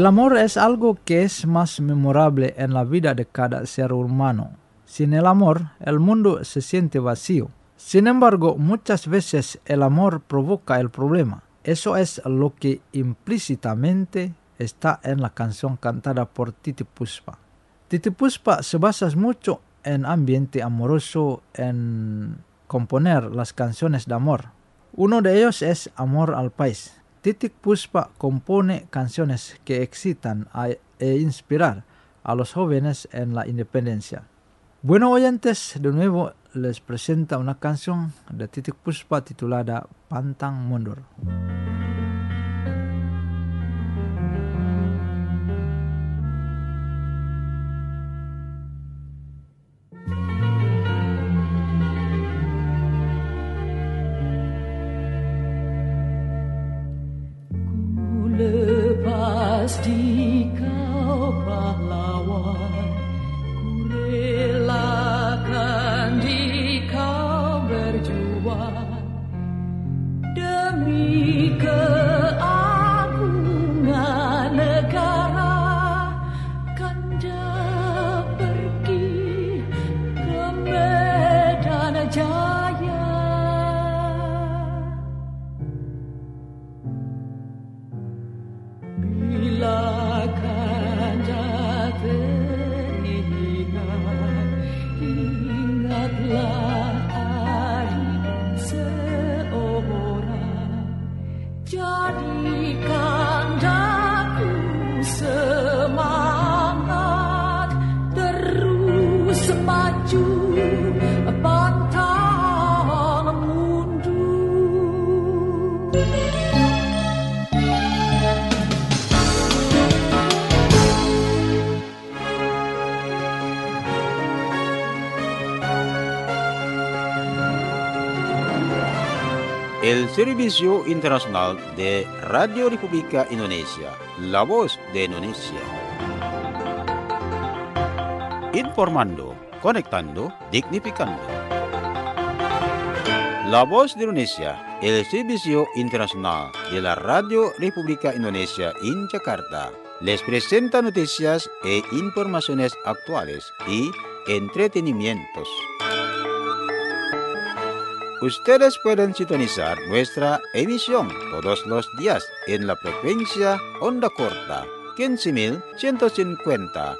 El amor es algo que es más memorable en la vida de cada ser humano. Sin el amor, el mundo se siente vacío. Sin embargo, muchas veces el amor provoca el problema. Eso es lo que implícitamente está en la canción cantada por Titipuspa. Titipuspa se basa mucho en ambiente amoroso en componer las canciones de amor. Uno de ellos es Amor al País. Titipuspa compone canciones que excitan e inspiran a los jóvenes en la independencia. Bueno, oyentes, de nuevo les presenta una canción de Titipuspa titulada Pantang Mundur. Lepas di kau pahlawan, ku relakan di kau berjuang demi keagungan negara. Kanda pergi ke Medan Jaya. Bila Kanda teringat, ingatlah adik seorang. Jadikan daku semangat, terus maju, pantang mundur. El Servicio Internacional de Radio República Indonesia, La Voz de Indonesia. Informando, conectando, dignificando. La Voz de Indonesia, el Servicio Internacional de la Radio República Indonesia en Jakarta, les presenta noticias e informaciones actuales y entretenimientos. Ustedes pueden sintonizar nuestra emisión todos los días en la frecuencia onda corta 15.150,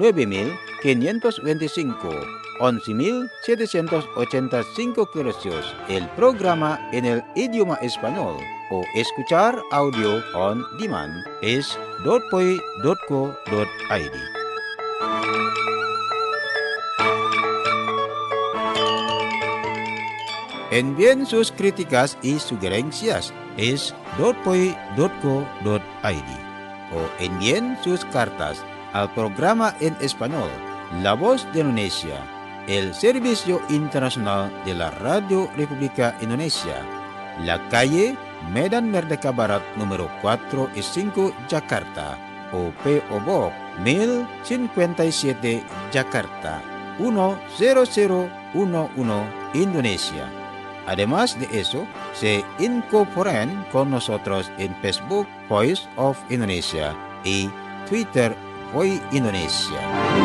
9.525, 11.785 kHz. El programa en el idioma español o escuchar audio on demand es .poi.co.id. Envíen sus críticas y sugerencias es .poi.co.id o envíen sus cartas al programa en español La Voz de Indonesia, el Servicio Internacional de la Radio República Indonesia, la calle Medan Merdeka Barat número 4 y 5 Jakarta o P.O. Box 1057 Jakarta 10011 Indonesia. Además de eso, se incorporan con nosotros en Facebook Voice of Indonesia y Twitter Voice Indonesia.